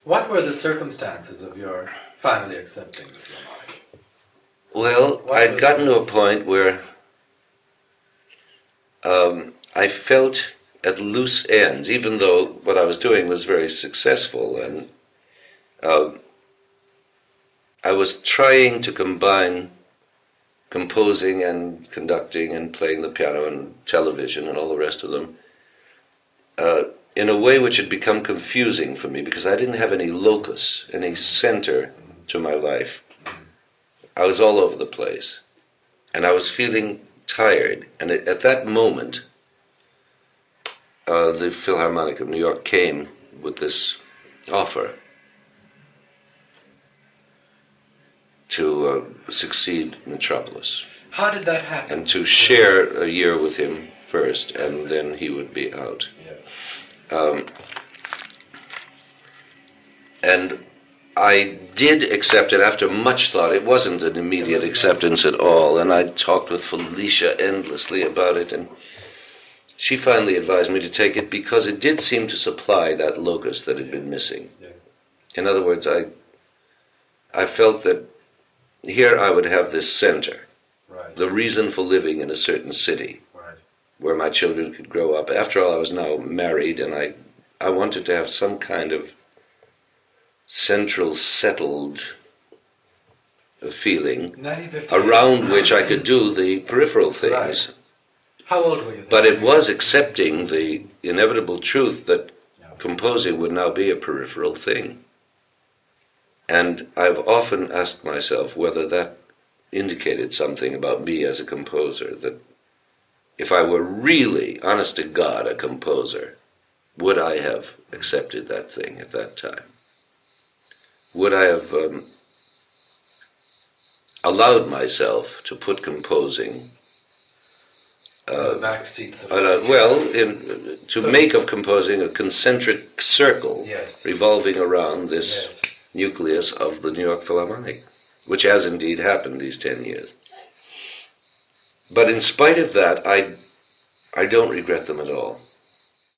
What were the circumstances of your finally accepting the Philharmonic? Well, I'd gotten to a point where I felt at loose ends, even though what I was doing was very successful, and I was trying to combine composing and conducting and playing the piano and television and all the rest of them in a way which had become confusing for me because I didn't have any locus, any center to my life. I was all over the place, and I was feeling tired. And at that moment, the Philharmonic of New York came with this offer to succeed Metropolis. How did that happen? And to share a year with him first, and then he would be out. And I did accept it after much thought. It wasn't an immediate acceptance at all, and I talked with Felicia endlessly about it, and she finally advised me to take it because it did seem to supply that locus that had been missing. In other words, I felt that here I would have this center, the reason for living in a certain city, where my children could grow up. After all, I was now married, and I wanted to have some kind of central, settled feeling around which I could do the peripheral things. Right. How old were you then? But it was accepting the inevitable truth that composing would now be a peripheral thing. And I've often asked myself whether that indicated something about me as a composer, that if I were really, honest to God, a composer, would I have accepted that thing at that time? Would I have allowed myself to put composing back seats to make of composing a concentric circle revolving around this nucleus of the New York Philharmonic, which has indeed happened these 10 years. But in spite of that, I don't regret them at all.